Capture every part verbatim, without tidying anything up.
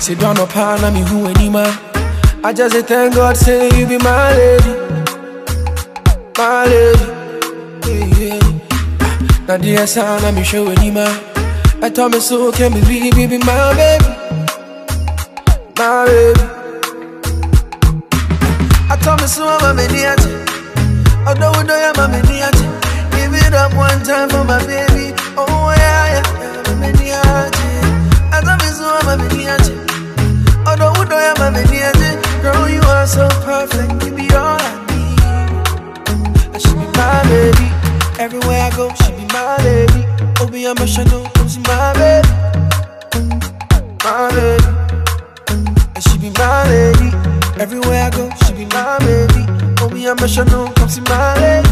Sit down up and me who anima. I just say thank God say you be my lady, my lady. Yeah, yeah. Now dear son, I'm show anima. I told me so can believe you be my baby, my baby. I told me so I'm a maniac. Although we know I'm a maniac. Give it up one time for my baby. Oh yeah, yeah, I'm a maniac. I told me so I'm a maniac. Although we know I'm a maniac. Girl, you are so perfect. You be all I need. And she be my baby. Everywhere I go, she be my baby. Oh, be emotional, she my baby, my baby. And she be my lady. Everywhere I go, she be my baby. Oh, be emotional, come see my lady,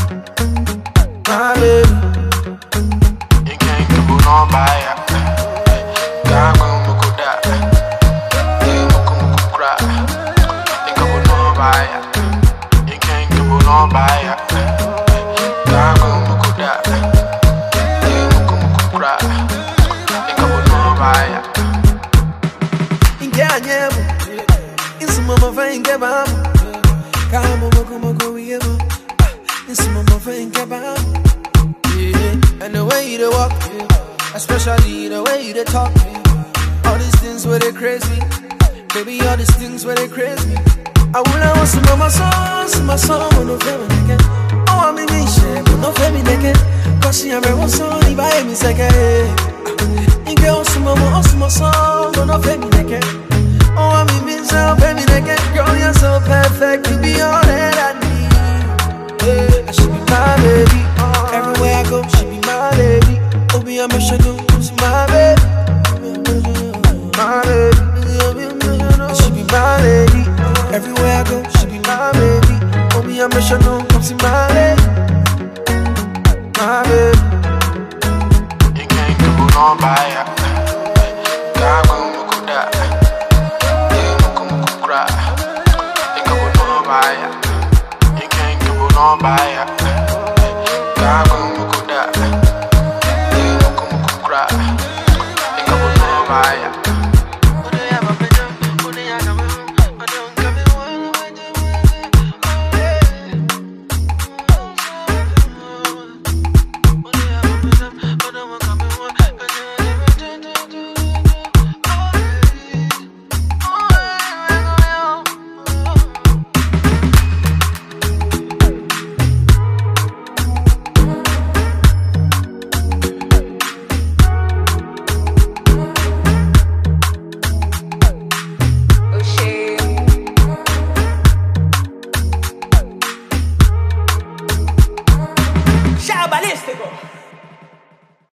my baby. You can't go no by ya. God gon' muku da. You muku muku cry. You go no by ya. You can't go no by ya. God gon' muku da. You muku muku cry. You go no by ya. Inge anyemu, insu mama fa inge bamu. Kamo moko moko wiyemo, insu mama fa inge bamu. Yeah, and the way you dey walk, yeah. Especially the way you dey talk, yeah. All these things where they crazy, baby, all these things where they crazy. I wanna want some mama song, some my song, no family again. Oh, I'm in this shit, but no family again. Cause she am a one song, if I am in second. Inge on some mama, on some song, but no family again. Oh, I'm in this so family again. Girl, you're so perfect, you be all that I need. Yeah, and she be my baby. Everywhere I go, she be my lady. Oh, be emotional, she my baby, my baby. And she be my lady. Everywhere I go, she be my baby. Oh, be emotional, come see my lady, my baby. You can't go no by ya.